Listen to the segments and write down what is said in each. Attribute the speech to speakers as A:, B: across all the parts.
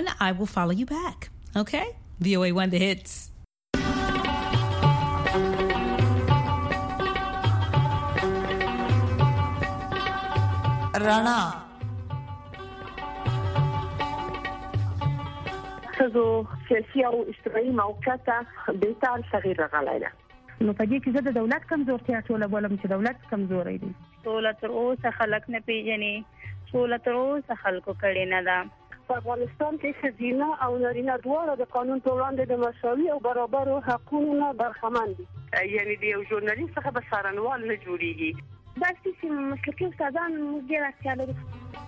A: one, I will follow you back. Okay? VOA1 The Hits.
B: رانا
C: خزو سیاسي او اجتماعي موقعیت بهتر تغییر راغلی ده.
D: نو په دې کې زه د دولت کمزورتیا ټوله بولم چې دولت کمزوري دي.
E: دولت تر اوسه خلک نه پیژني، دولت تر اوسه خلکو کړي نه ده.
C: په افغانستان کې ښځینه او نارینه دواړه د قانون په وړاندې د مساوي او برابرو حقونو نه برخمن دي.
F: یعنی د یو ژورنالیست څخه به څارنوال نه جوړیږي.
C: دا چې مسلکي استادان ډېر اړتیا لري.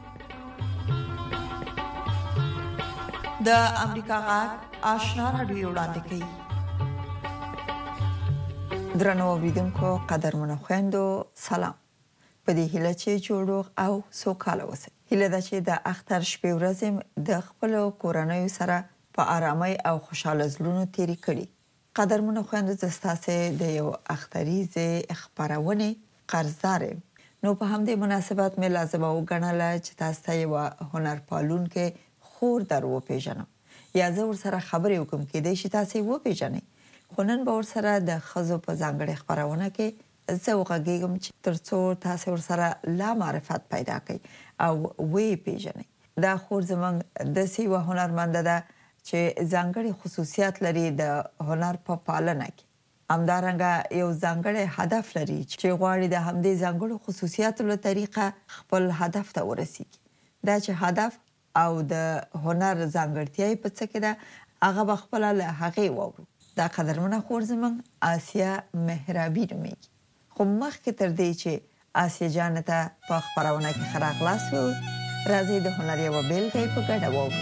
B: د امریکا غږ آشنا راډیو وړاندې کوي. درنو اوریدونکو قدرمنو خويندو سلام. په دې هیله چې جوړو او سوکاله اوسئ. هیله ده چې د اختر شپې ورځې د خپل کورنۍ سره په آرامۍ او خوشاله ژوند تیری کړي. قدرمنو خويندو زستاسه د یو اختریزه خبرونه قرضدار. نو په همدې مناسبت مې لازم وګڼل چې تاسو ته یو هنر پالون کې خور درو پیژنم. یا زه ورسره خبرې وکم کې د شي تاسو وو پیژنې. خونن به ورسره د خزو په ځانګړي خبرونه کې زه وغږیږم چې ترڅو تاسو ورسره لا معرفت پیدا کړئ او وی پیژنئ. دا خور زمونږ د سیمه هنرمند ده چې ځانګړي خصوصیات لري د هنر په پالنه کې. همدارنګه یو ځانګړي هدف لري چې غواړي د همدې ځانګړو خصوصیاتو له طریقه خپل هدف ته ورسیږي. دا چې هدف او د هنر ځانګړتیاي په څه کې ده هغه خپل له هغه وورو. دا قدرمنه خور زمونږ آسیا مهرابي نومېږي. خو مخکې تر دې چې آسیا جان ته په خبرونه کې خراغلاس وو راځي د هنر یو بیلګه په ګډه وورو.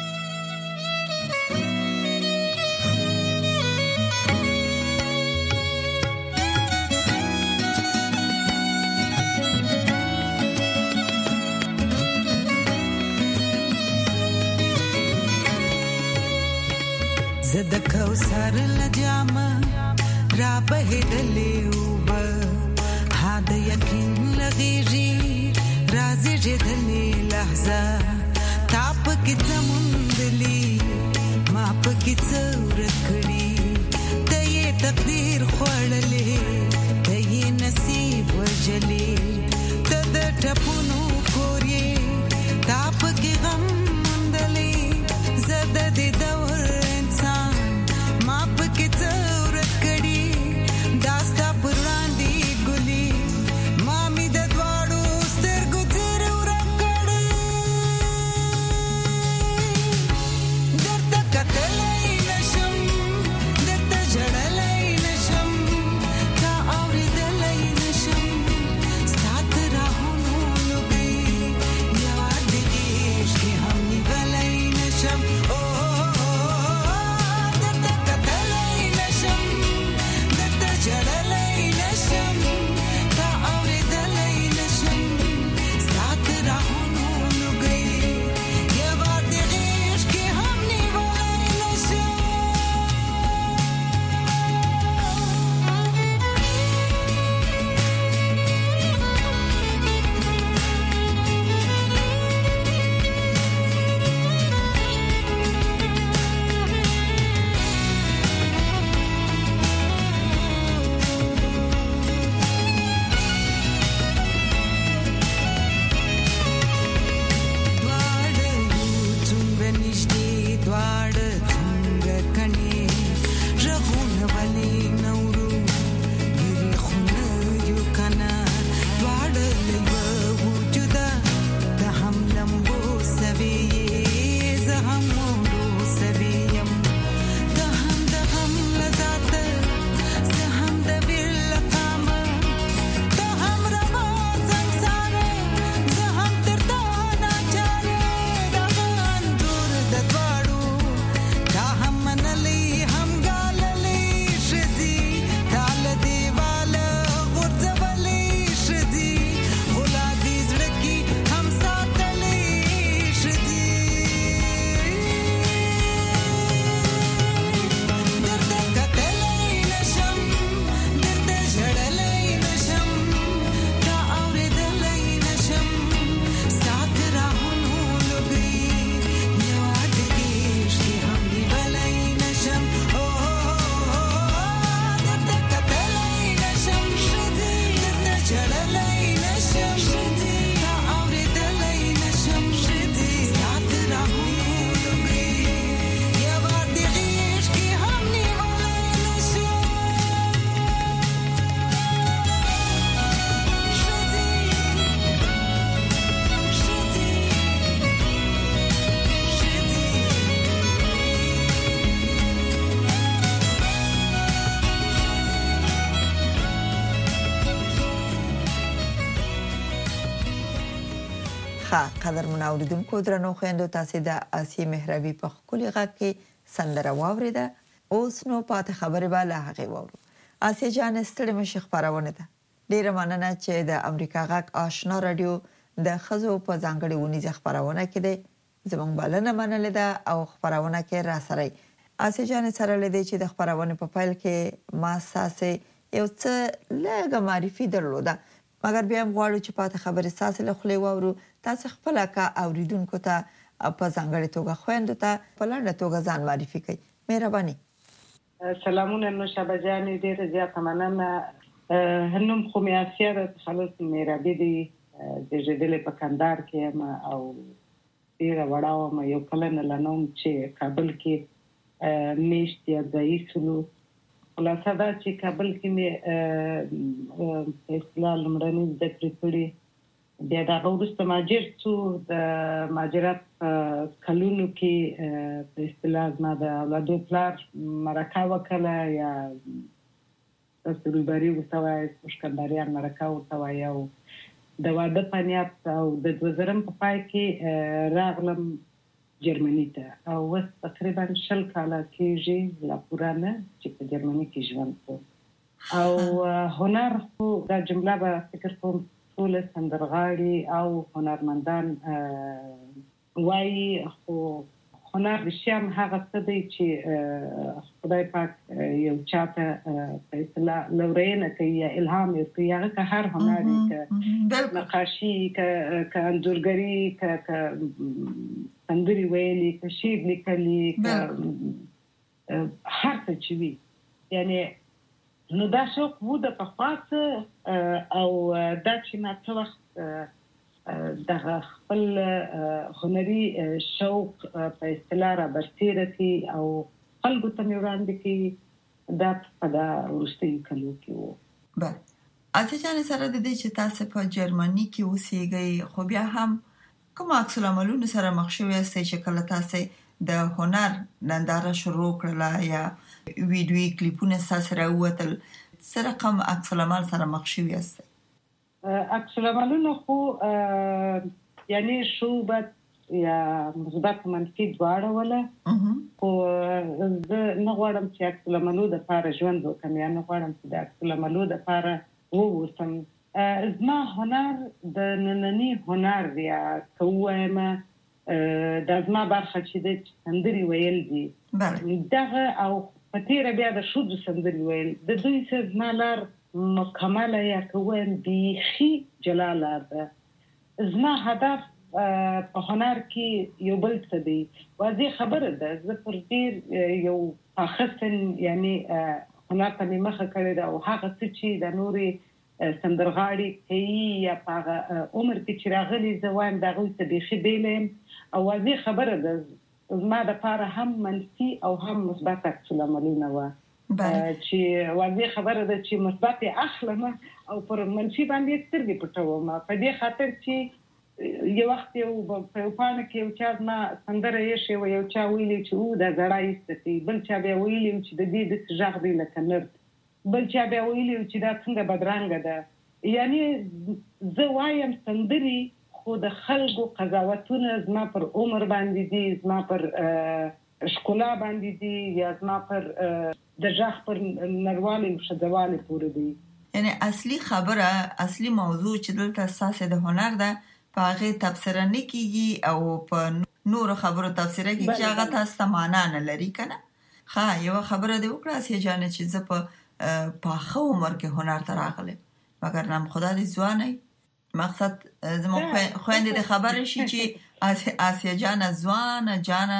G: زد کوثر لجام را بهدلې وب هاد یقین لغیږي رازي جدلې لحظه تاپ کې زموندلې ما په کې څور کړې ته یې تقدیر خوړلې ته یې نصیب وجلې ته د ټپونو کورې تاپ کې غم مندلې زد دې دور
B: قدرمن اوریدونکو درنو خويندو تاسو د آسی مهربي په خولي غږ کې سندره واوریده. اوس نو پاتې خبره به له هغه وورو. آسی جان ستړي مشي خبرونه ده. ډیره مننه چې د امریکا غږ آشنا رادیو د خزو په ځانګړي ونیزه خبرونه کې ده زمونږ بلنه منلې ده او خبرونه کې را سره آسی جان سره لدی چې د خبرونه په فایل کې ما ساسه یو څه لږه معرفي درلوده مګر بیا غواړو چې پاتې خبره ساسه له خولي وورو تاسو خپل کا اوریدونکو ته په ځانګړي توګه خويندو ته په لنډه توګه ځان معرفي کړئ. مهرباني.
H: سلامونه نوشابه جان ډیره زیاته مننه. هنوم خو مې اسیا د خلاص مهربي دي د جدل په کندهار کې او ډیره وړاو ما یو کلن لنوم چې کابل کې میشت یا ځایسلو خلاصه دا چې کابل کې مې اصلاح لمړنی د کړې بیا دا وروسته ماجر څو د ماجرات کلونو کې په اصطلاح ما د اولادو پلار مرکه وکړه یا تاسو لري وسوای مشکلداريان مرکه وسوای او د واده پنیات او د 2000 په پای کې راغلم جرمني ته او وس تقریبا 10 کاله کېږي لا پورانه چې په جرمني کې ژوند کوم او هنر خو دا جمله به فکر کوم ټول سندرغاړي او هنرمندان وایي خو هنر شیام هغه څه دی چې خدای پاک یو چاته په اصطلاح لورینه کوي یا الهام ورکوي هغه که هر هنر کې نقاشي که انځورګري که سندري ویلي که شعر لیکلي که هر څه چې وي یعنی نو دا شوق وو د پخواڅ او دا چې ما څه وخت د خپل هنري شوق په اصطلاح را برسېرتي او خلکو ته مې وړاندې کړي دا په دا وروستي کلو کې وو.
B: بله اته جان سره د دې چې تاسو په جرمني کې اوسېږئ خو بیا هم کوم عکس العملونو سره مخ شوی یاستئ چې کله تاسو د هنر ننداره شروع کړله یا ویډیوي کلیپونه سره وتل سره کوم عکس العمل سره مخ شوی یاستئ؟
H: عکس العملونو خو یعنی شوبت یا مثبت منفي دواړه ولا خو زه نه غواړم چې عکس العملو د لپاره ژوند وکم یا نه غواړم چې د عکس العملو د لپاره ووسم. زما هنر د ننني هنر یا کوم د زما برخه چې د سندري ویل دي دغه او په تیر بیا د شود سندري ویل د دوی څخه زما لار مکمله یا کوم بیخي جلاله ده. زما هدف په هنر کې یو بل څه دی واځي خبره ده زه پر ډیر یو اخستن یعنی هنر ته مخه کړی دا او هغه څه چې د نوري سندرغاړي کوي یا په عمر کې چې راغلي زه وایم دا غوښته څه بیخي بیلم او واځي خبره ده زما د لپاره هم منفي او هم مثبت عکس العملونه و چې واځي خبره ده چې مثبت اخلم او پر منفي باندې سترګې پټوم په دې خاطر چې یو وخت یو په پانه کې یو چا ما سندره یې شو یو چا ویلي چې دا زړای استي بل چا بیا ویلي چې د دې د ژغ دی لکه نرد بل چا بیا ویلي چې دا څنګه بدرنګ ده یعنی زه وایم سندري خو د خلکو قضاوتونه زما پر عمر باندې دي زما پر شکولا باندې دي یا زما پر د ژغ پر نروالي او شدوالي پورې دي.
B: یعنی اصلي خبره اصلي موضوع چې دلته اساس د هنر ده په هغه تفسیر نه کیږي او په نور خبرو تفسیر کیږي چې هغه تاسو معنا نه لري کنه. ها یو خبره دی وکړه چې جانه چې زه په خو عمر کې هنر ته راغله مګر نام خدا دې ځواني مقصد زموږ خويندې د خبرې شي چې آسیا جان ځوان جان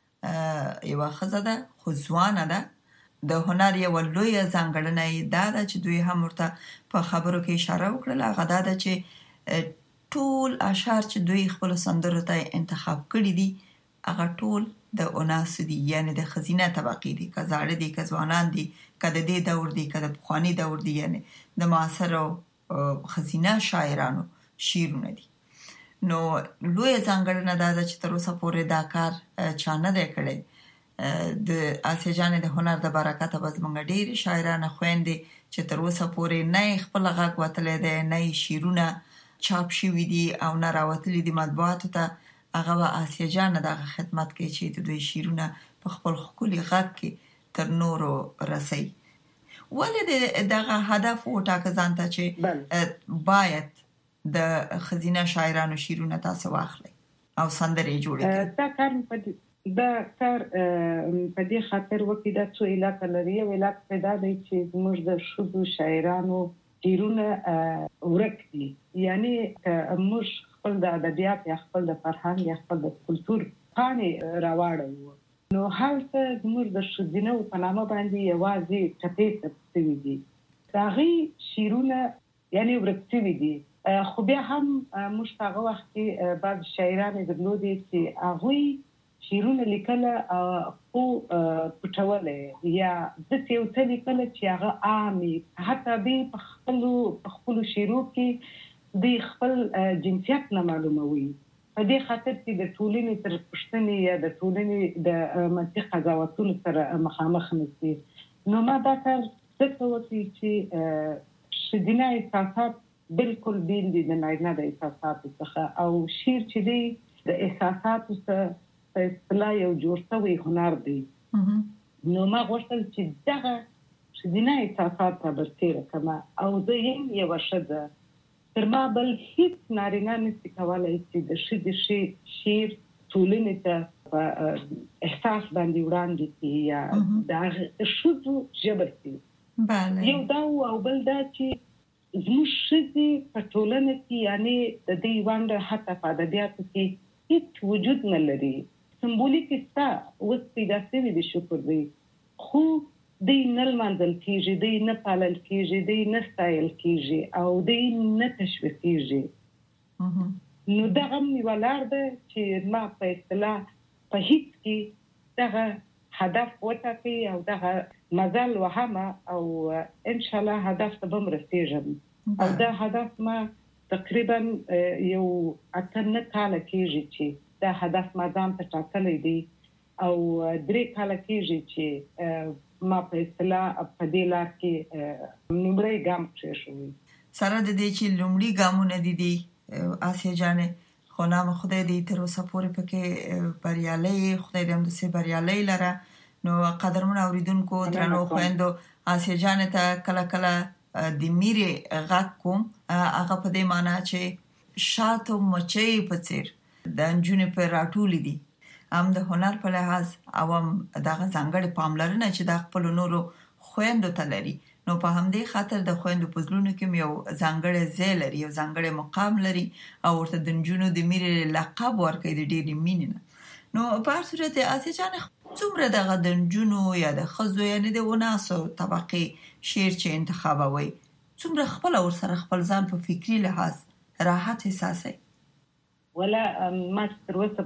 B: یو خزه ده خو ځوان ده د هنر یو لوی ځانګړنه ده چې دوی هم ورته په خبرو کې اشاره وکړه غدا ده چې ټول اشعار چې دوی خپل سندرو ته انتخاب کړی دي هغه ټول د اوناس دي یعنی د خزینه طبقې دي کزاړه دي کزوانان دي کده دې دور دي کده بخوانی دور دي یعنی د معاصر خزینه شاعرانو شیرونه دي. نو لوی ځانګړنه ده چې تر اوسه پورې دا کار چا نه دی کړی د آسیا جان د هنر د برکت به زموږ ډېر شاعرانه خويندې چې تر اوسه پورې نه خپل غږ وتلې ده نه شیرونه چاپ شوی دي او نه راوتلي دي مطبوعاتو ته، هغه آسیه جان دغه خدمت کوي چې د دوی شعرونه په خپل ښکلي غږ کې تر نورو رسي. ولې دغه هدف وټاکه ځان ته چې باید د ښځینه شاعرانو شعرونه تاسو واخلئ او سندرې جوړې کړئ؟
H: دا کار په دې خاطر وکړي دا څو علاقه لري. یو علاقه پیدا دی چې زموږ د ښځو شاعرانو شعرونه ورک دي، یعنی موږ خپل د ادبیات یا خپل د فرهنګ یا خپل د کلتور پاڼې راواړو، نو هلته زموږ د ښځینو په نامه باندې یوازې ټپې ثبت شوي دي، د هغې شعرونه یعنی ورک شوي دي. خو بیا هم موږ په هغه وخت کې بعض شاعران درلودي چې هغوی شعرونه لیکله خو پټولې یا داسې یو څه لیکله چې هغه عامي، حتی دوی په خپلو شعرو کې دوی خپل جنسیت نه معلوموي. په دې خاطر چې د ټولنې تر پوښتنې یا د ټولنې د منطقي قضاوتونو سره مخامخ نشي. نو ما دا کار ځکه وکړي چې ښځینه احساسات بالکل بیل دي د نارینه د احساساتو څخه، او شعر چې دی د احساساتو څخه په اصطلاح یو جوړ شوی هنر دی. نو ما غوښتل چې دغه ښځینه احساسات ته برسېره کړم، او زه یم یوه ښځه، تر ما بل هیڅ نارینه نشي کولی چې د ښځې شعر ټولنې ته په احساس باندې وړاندې کړي یا د هغه ښځو ژبه شي. یو دا او بل دا چې زموږ ښځې په ټولنه کې یعنی د دې ونډه حتی په ادبیاتو کې هیڅ وجود نه لري. سمبولیک ستا اوس پیدا شوي دي، شکر دی، خو دوی نه لمانځل کېږي، دوی نه پالل کېږي، دوی نه ستایل کېږي او دوی نه تشویقېږي. نو دغه یوه لار ده چې ما په اصطلاح په هیڅ کې دغه هدف وټاکئ او دغه مزل وهمه او انشاءالله هدف ته به م رسېږم. او دا هدف ما تقریبا یو 8 کاله کېږي چې دا هدف ما ځان ته ټاکلی دی، او 3 کاله کېږي چې ما په اصطلاح په دې لار کې لومړی ګام کېښوی.
B: سره د دې چې لومړي ګامونه دي آسیه جانې، خو نام خدای دې تر اوسه پورې پکې بریالۍ، خدای دې همداسې بریالۍ لره. نو قدرمن اوریدونکو درنو خویندو، آسیه جانې ته کله کله د میرې غږ کوم، هغه په دې معنی چې شاتو مچۍ په څیر د نجونې په راټولې دي، هم د هنر په لحاظ او هم دغه ځانګړې پاملرنه چې د خپلو نورو خویندو ته لري. نو په همدې خاطر د خویندو په زړونو کې یو ځانګړی ځای لري، یو ځانګړی مقام لري، او ورته د نجونو د میرې لقب ورکوي د ډېرې مینې نه. نو په هر صورت آسیه جانې، څومره دغه د نجونو یا د ښځو یعنې د وناسو طبقې شعر چې انتخابوئ، څومره خپله ورسره خپل ځان په فکري لحاظ راحت احساسوئ؟
H: ولا ما تر اوسه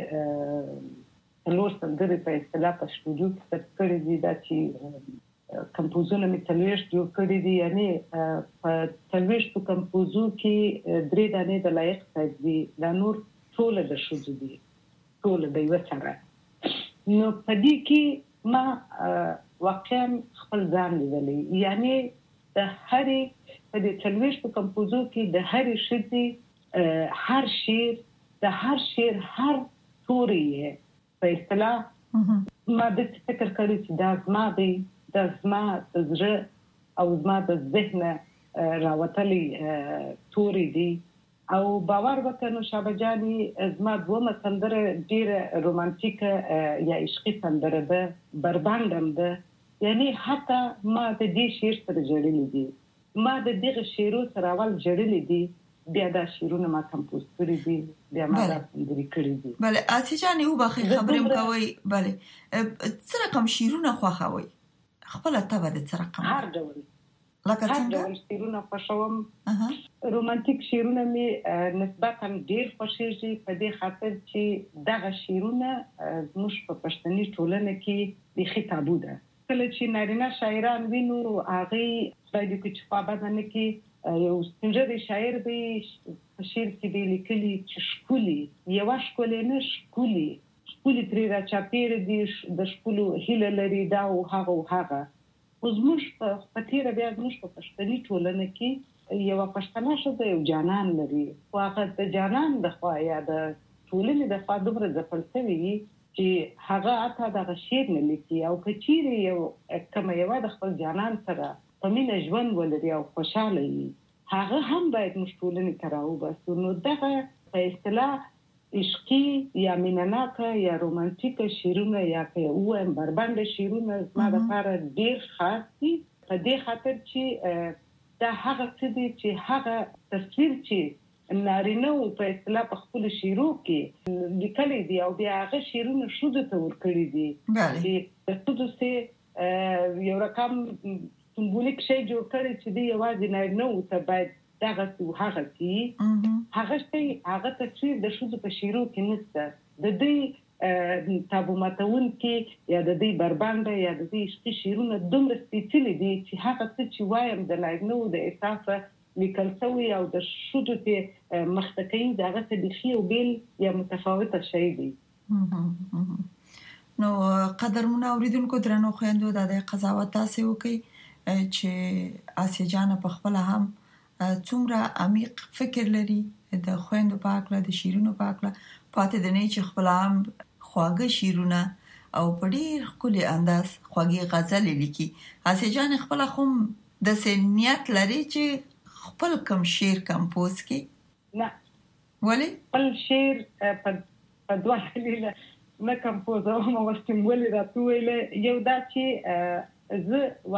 H: پورې 4 سندرې په اصطلاح په سټوډیو کې ثبت کړي دي، دا چې کمپوزونه مې 40 جوړ کړي دي، یعنی په 40 کمپوزو کې 3 دانې د لایق صاحب دي، دا نور ټول د ښځو دي، ټول د یوه سره. نو په دې کې ما واقعا خپل ځان لیدلی، یعنی د هرې په دې 40 کمپوزو کې د هرې ښځې هر شعر د هر شعر هر توری یې په اصطلاح ما د فکر کړی چې دا زما دی، دا زما د زړه او زما د ذهن راوتلی توری دی. او باور وکړه نو شابه جانې زما دومره سندره ډېره رومانتیکه یا عشقي سندره ده، بربنډ هم ده، یعنی حتی ما د دې شعر سره ژړلي دي، ما د دغه شعرو سره اول ژړلي دي، بیا دا شعرونه ما کمپوز کړي دي، بیا ما دا سندرې کړي دي.
B: بله آسیه جانې وبخښئ خبرې م کوئ، بله څه رقم شعرونه خوښوئ؟ خپله طبع د څه رقم؟
H: هر ډول،
B: لکه
H: هر ډول شعرونه خوښوم. رومانتیک شعرونه مې نسبتا ډېر خوښېږي په دې خاطر چې دغه شعرونه زموږ په پښتني ټولنه کې بیخي تابو ده. کله چې نارینه شاعران وینو، هغې خدای دې کړي چې خوابده نه کړي، یو سپینږیری شاعر دی په شعر کې دی لیکلي چې ښکلي، یوه ښکلې نه ښکلي ترې راچاپېره دي، د ښکلو هیله لري دا او هغه او هغه. خو زموږ په تېره بیا زموږ په پښتني ټولنه کې یو پښتنه شوه یو جانان لري خو هغه د جانان د خوا یا د ټولنې د خوا دومره ځپل شوی چې هغه اته د شعر نه لیکي او کچيري یو کوم یو د خپل جانان سره په مینه ژوند ولري او خوشاله وي هغه هم باید مشټولنې کراو بس نو دغه په اصطلاح عشقي یا مینناکه یا رومانتیک شعرونه یا که وایم بربند شعرونه زما لپاره ډیر خاص دي په دې خاطر چې دا هغه څه دي چې هغه تصویر چې نارینه په اصطلاح په خپل شعرو کې لیکلي دي او بیا هغه شعرونه شوده ته ورکړي دي چې د شوده سه یو رقم سمبولیک شی جوړ کړي چې دی یوازې نارینه ته باید دغه هغه چې هغه تصویر د شوده په شعرو کې نشته د دې تابو ماتون کې یا د دې بربنده یا د دې عشقي شعرونه دومره سپېڅلي دي چې هغه څه چې وایم د نارینه د احساس لیکل شوی او د شوده ته مخته دغه څه بخي او بیل یا متفاوته شی دي
B: نو قدرمن اوریدونکو درنو خويندو د قضاوت تاسو وکي چې آسیا جان په خپل هم څومره عمیق فکر لري د خويندو په اړه د شیرونو په اړه پاتې د نه چې خپل هم خواږه شیرونه او په ډیر ښکلي انداز خواږه غزل لیکي آسیا جان خپل هم د سنیت لري چې خپل کوم شعر کمپوز کړي
H: نه
B: ولی
H: خپل شعر په دوه لیله نه کمپوز او مو واستم ولې راټوله یو دا چې زه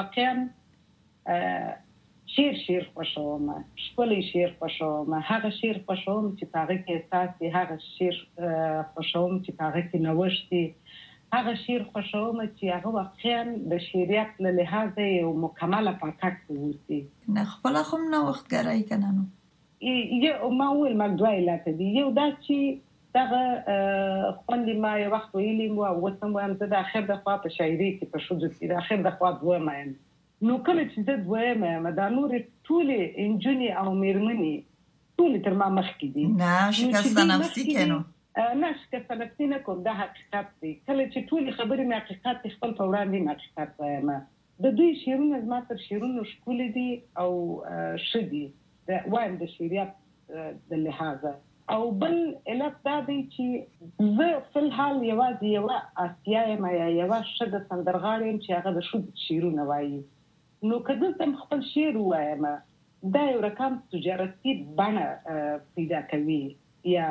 H: واقعا شعر خوشوم خپل شعر خوشوم هغه شعر خوشوم چې هغه کې احساس دی هغه شعر خوشوم چې هغه کې نوښت دی هغه شعر خوشوم چې هغه واقعا د شعریت له لحاظه یو مکمله پاکټ ووسی
B: نه خپل هم نو وخت ګرای کنه نو
H: یو ما ول مګوای لاته دی یو دا چې دغه خوندې ما یو وخت ویلی مو او وسم وایم زه د اخر د خوا په شاعري کې په شوده کې د اخر د خوا دوه مایم نو کله چې د دوه ما د نور ټولې انجونی او میرمنې ټولې تر ما مخکې دي
B: نه شکست نفسي کینو
H: نه شکست نفسي نه کوم دا حقیقت دی کله چې ټولې خبرې مې حقیقت خپل په وړاندې ما حقیقت وایم د دوی شعرونه زما تر شعرونو ښکلي دي او شدي وایم د شعریت د لحاظه او بل علت دا دی چې زه فل حال یوازې یو آسیا یم یا یو شګه سندرغاړی یم چې هغه د شود شعرونه وایي نو کله چې خپل شعر وایم دا یو رقم تجارتي بڼه پیدا کوي یا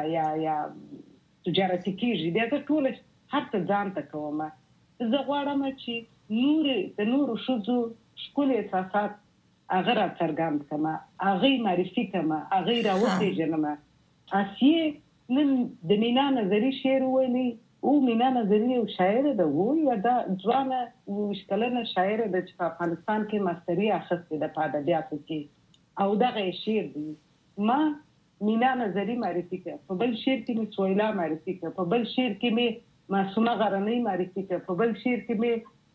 H: تجارتي کیږي دا ټول هر څه ځان ته کوم زه غواړم چې د نور شوزو ښکلي احساسات هغه را څرګند کما هغه معرفي کما هغه راوځي جنمه اسیه نن د مینا نظری شعر ویلي او مینا نظری او شاعر ده وو یا دا ځوانه مشکلنه شاعر د په افغانستان کې ماستری اخیسته د ادبیاتو کې او دغه شعر دی ما مینا نظری معرفي کړ په بل شعر کې مې سویلا معرفي کړ په بل شعر کې مې معصومه غرنی معرفي کړ په بل شعر کې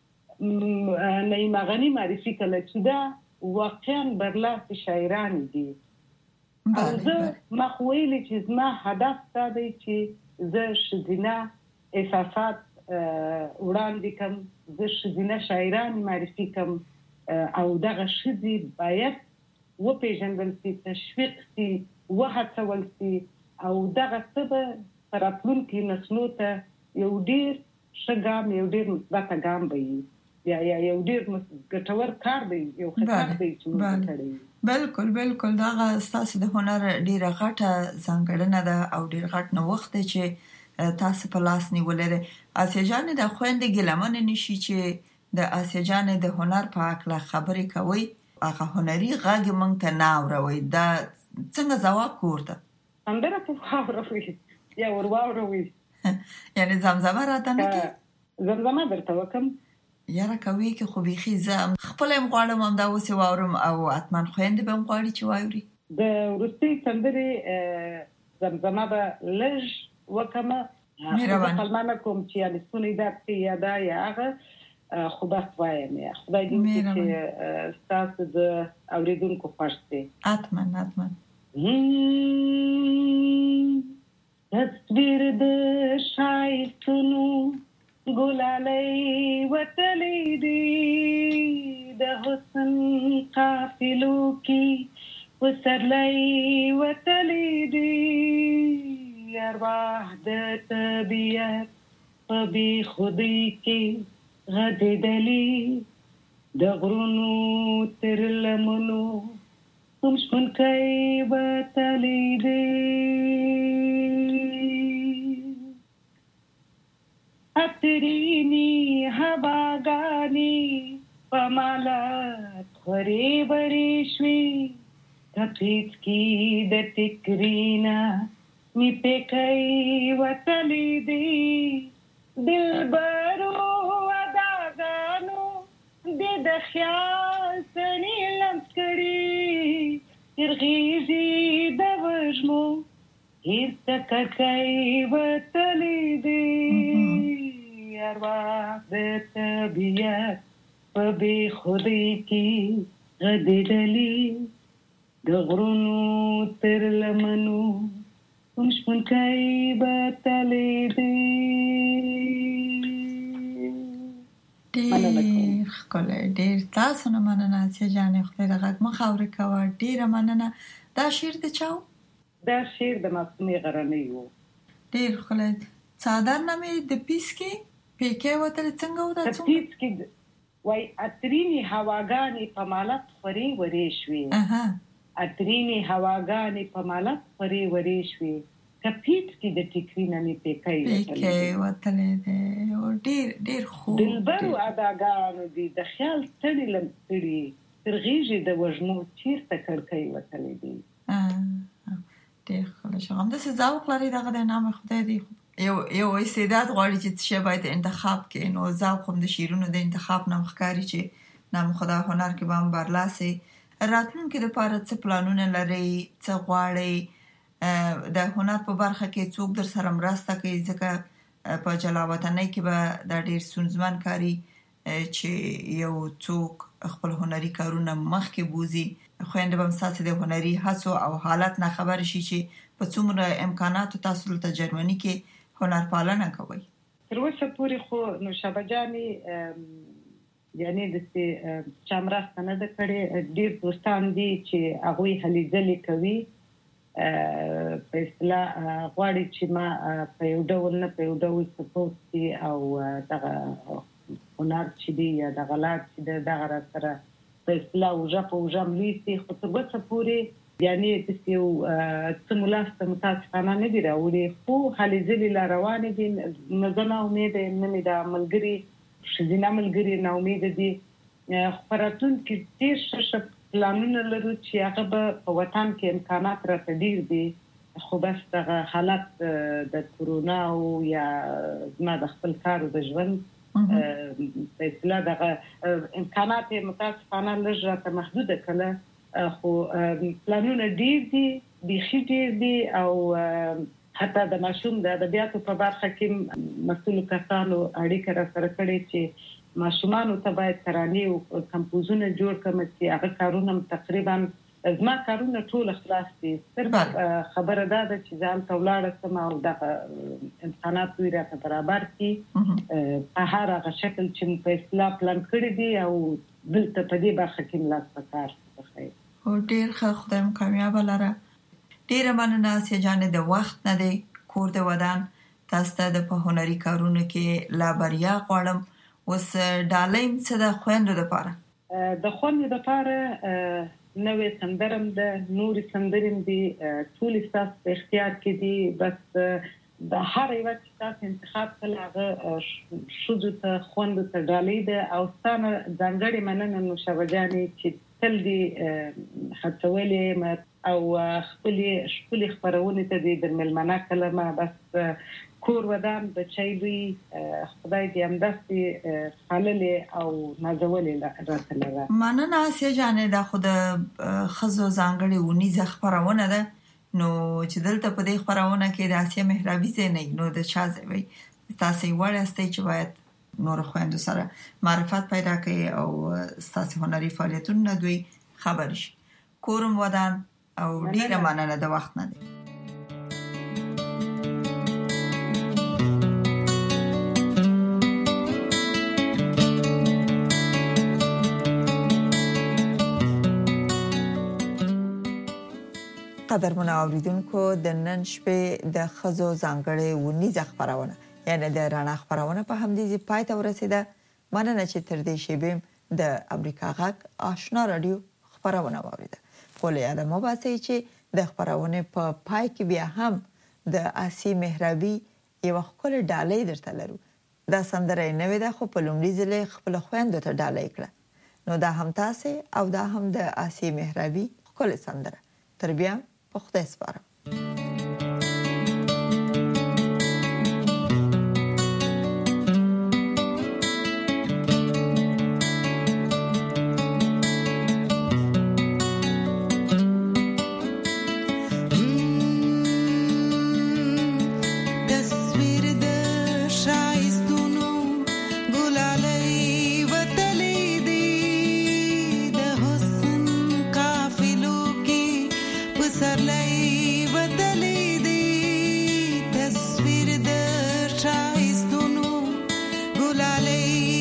H: مې نعیمه غنی معرفي کړل چې دا واقعا برلاس شاعران دي او زه ما خویلی چې زما هدف دا دی چې زه شذینه احساسات وړاندې کوم زه شذینه شاعران معرفي کوم او دغه شذي باید وپېژندل شي تشویق شي وهڅول شي او دغه څه به راتلونکي نسلو ته یو ډېر ښه ګام یو ډېر مثبت ګام به وي یا یو ډېر ګټور کار دی یو خدمت دی چې موږ کړی
B: بالکل دا ستاسو د هنر ډیره غټه ځانګړنه ده او ډیر غټ نوښت دی چې تاسو په لاس نیولې ده آسیا جان د خويندې ګلمن نشي چې د آسیا جان د هنر په اړه خبرې کوي هغه هنري غږ مونږ ته نه اوروي دا څنګه ځواب کوړه
H: اندره په اوروي یا اوروي
B: یعنی زمزمه راته نه کی
H: زمزمه درته وکم
B: یاره کوي کې خو بيخي زم خپل مغواړم هم دا اوسې واورم او اتمن خويندې به مغواړي چې واوري
H: د ورستي سندري زمزمه به لږ وکمه
B: مهربان
H: خپل کوم چې السونی دا پیاده یا هغه خو بس وایم یا خدای دې چې تاسو د اوریدونکو خوشتي
B: اتمن
H: تصویر د شایستونو ګلالۍ وتلې دي د حسن قافلو کې وسرلي وتليدي أرواح د طبيعت په خودي کې غددلي د غرونو تر لمنو هم شپون کوي وتليدي اتريني هواګاني پمالا خوري بری شوي تپیت کی د تکرینا می پکای وتلی دی دلبرو اداګانو د خیال سنی لمکړي ترغیزي د وژمو هیڅ تکای وتلی دی ارواح د طبیعت په خودي کې غددلي د غرونو تر لمنو هم شپون کوي بتلې دي.
B: ډېر ښکلی، ډېر تاسو نه مننه چې جانې خدای د غږ مخ اورې کوه. ډېره مننه. دا شعر د چا و؟
H: دا شعر د معصومې غرنۍ و.
B: ډېر ښکلی. څادر نه مې د پیس کې پیکې وتلې څنګه و دا څومره؟
H: د پیس کې وای اترینی هواګانې په مالت خوري ورې شوې. اترینی هواګانې په مالت خوري ورې شوې. کپیت کې د ټیکرینه می پیکې
B: وتلې ده. او ډېر خوب.
H: دلبرو اداګانو دي د خیال تړي لمړي ترغیږي د وژمو چیرته کړکۍ وتلې دي.
B: ډېر ښکلی شو. همداسې ذوق لري دغه د نام خدای دی. یو استعداد غواړي چې څه شی باید انتخاب کړي. نو ذوق هم د شعرونو د انتخاب نه ښکاري چې نام خدا هنر کې به هم برلاسې. راتلونکي دپاره څه پلانونه لرئ؟ څه غواړئ؟ د هنر په برخه کې څوک در سره مرسته کوي؟ ځکه په جلاوطنۍ کې به دا ډېر ستونزمن کاري چې یو څوک خپل هنري کارونه مخکې بوځي. خویندې به هم ستاسې د هنري هڅو او حالت نه خبر شي چې په څومره امکاناتو تاسو دلته جرمني کې هنر پالنه کوي.
H: تر اوسه پورې خو نوشابه جانې یعنې داسې چا مرسته نه ده کړې. ډېر دوستان دي چې هغوی هلې ځلې کوي، په اصطلاح غواړي چې ما په یو ډول نه په یو ډول سپورټ کړي او دغه هنر چې دی یا دغه لار چې دی دغه را سره په اصطلاح اوژه په اوژه ملي شي. خو تر اوسه پورې یعنې داسې یو څه ملاسته متاسفانه نه دي راوړي. خو هلې ځلې لا روانې دي. نه زه ناامیده یم، نه مې دا ملګري ښځینه ملګري ناامیده دي. خو په راتلونکي ډېر ښه پلانونه لرو چې هغه به په وطن کې امکانات راته ډېر دي. خو بس دغه حالت د کورونا او یا زما د خپل کار او د ژوند په اصطلاح دغه امکانات یې متاسفانه لږ راته محدوده کړله. خو پلانونه ډېر دي، بیخي ډېر دي. او حتی د ماشوم د ادبیاتو په برخه کې مسؤلو کسانو اړیکه راسره کړې چې ماشومانو ته باید ترانې او کمپوزونه جوړ کړم چې هغه کارونه تقریبا زما کارونه ټول خلاص دي. صرف خبره دا ده چې ځان ته ولاړه شم او دغه امکانات دوی راته برابر کړي په هر هغه شکل چې په اصطلاح پلان کړی دي. او دلته په دې برخه کې ملاس په کار بخیر.
B: او ډېر ښه، خدای مو کامیابه لره. ډېره مننه اسیا جانې. د وخت نه دی کور د ودان. تاسو ته د په هنري کارونو کې لا بریا غواړم. اوس ډالۍ څه د خویندو دپاره؟
H: د خویندو دپاره نوې سندرم ده، نورې سندرې دي، ټولې ستاسو په اختیار کې دي. بس د هر یوه چې تاسو انتخاب کړل هغه ښځو ته خویندو ته ډالۍ ده. او ستا نه ځانګړې مننه نوشابه جانې چې تل دې هڅولې او خپلې ښکلې خپرونې ته دې در مېلمانه کړلم. بس کور ودان بچی لوی خدای دې همداسې پاللې او نازولې راته لره.
B: مننه اسیا جانې. دا خو د ښځو ځانګړې اونیزه خپرونه ده. نو چې دلته په دې خپرونه کې د اسیا محرابي ځای نه نو د چا ځای وي؟ تاسې وړ یاستئ چې باید نور خویندو سره معرفت پیدا کړئ او ستاسې هنري فعالیتونه دوی خبر شي. کورم ودان او ډېره مننه د وخت نه دی. قدرمن اوریدونکو د نن شپې د خزو ځانګړې ونیزه خبرونه یعنی د رڼا خبرونه په همدې پای ته ورسیده. مننه چې تر دې شیبې د امریکا غږ آشنا رادیو خبرونه واوریده. کوله یاد مو باسي چې د خبرونه په پای کې بیا هم د آسی مهرابي یو خپل ډالۍ درته لرو. دا سندره نه وي ده خو په لومړي ځل خپل خويندو ته ډالۍ کړه. نو دا هم تاسو او دا هم د آسی مهرابي خپل سندره. تر بیا په خدای سپارم.
G: تصویر د شایستونو ګلالۍ